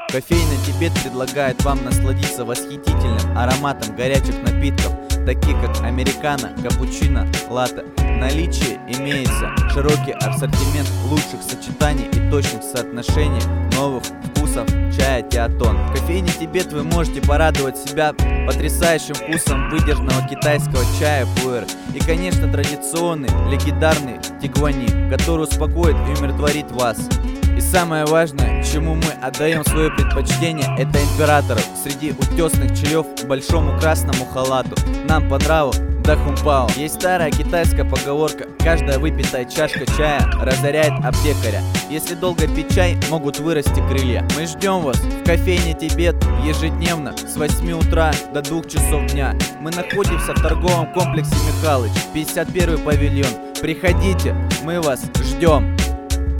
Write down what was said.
Кофейня Тибет предлагает вам насладиться восхитительным ароматом горячих напитков, таких как американо, капучино, латте. В наличии имеется широкий ассортимент лучших сочетаний и точных соотношений новых вкусов чая Театон. В кофейне Тибет вы можете порадовать себя потрясающим вкусом выдержанного китайского чая пуэр и, конечно, традиционный легендарный тигуани, который успокоит и умиротворит вас. И самое важное, чему мы отдаем свое предпочтение, это императору среди утесных чаев большому красному халату. Нам по нраву дахунпао. Есть старая китайская поговорка: каждая выпитая чашка чая разоряет аптекаря. Если долго пить чай, могут вырасти крылья. Мы ждем вас в кофейне Тибет ежедневно с 8 утра до 2 часов дня. Мы находимся в торговом комплексе Михалыч, 51-й павильон. Приходите, мы вас ждем.